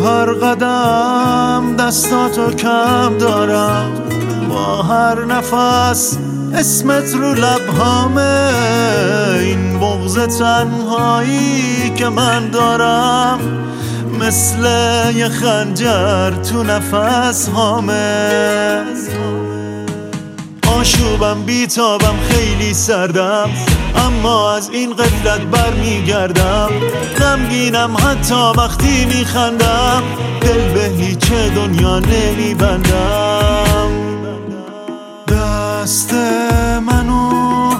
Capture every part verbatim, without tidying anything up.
هر قدم دستاتو کم دارم، با هر نفس اسمت رو لبهامه. این بغض تنهایی که من دارم مثل یه خنجر تو نفس هامه. آشوبم بیتابم خیلی سردم، اما از این غفلت بر میگردم. غمگینم حتی وقتی میخندم، دل به هیچ دنیا نمیبندم. دست منو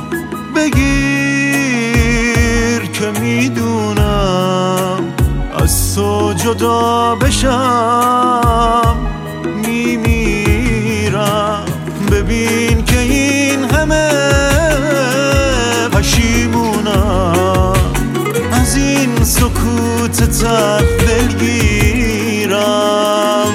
بگیر که میدونم از تو جدا بشم میمیرم. ببین که این همه پشیمونم، از این سکوت تلخ دلگیرم.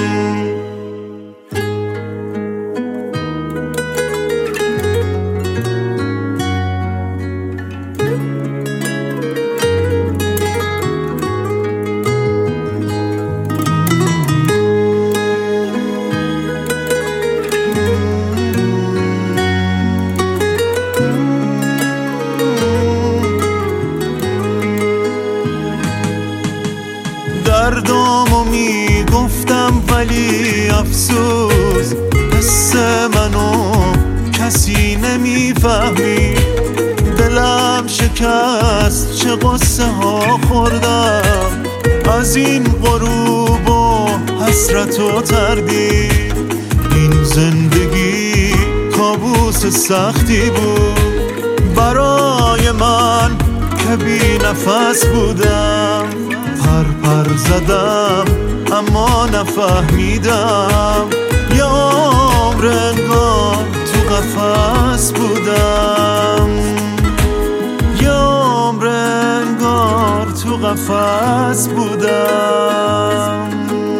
دردامو میگفتم ولی افسوس حس منو کسی نمیفهمی. دلم شکست چه قصه ها خوردم، از این غروب و حسرت و تردید. این زندگی کابوس سختی بود برای من که بی نفس بودم. پر پر زدم اما نفهمیدم، یه عمر انگار تو قفس بودم. یه عمر انگار تو قفس بودم.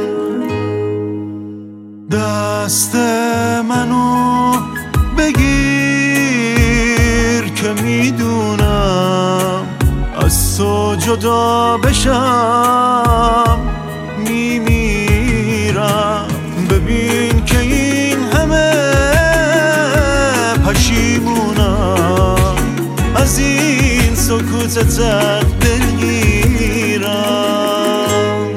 دست منو بگیر که میدونم از تو جدا بشم میمیرم. ببین که این همه پشیمونم، از این سکوت تلخ دلگیرم.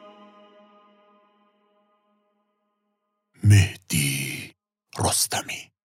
مهدی رستمی.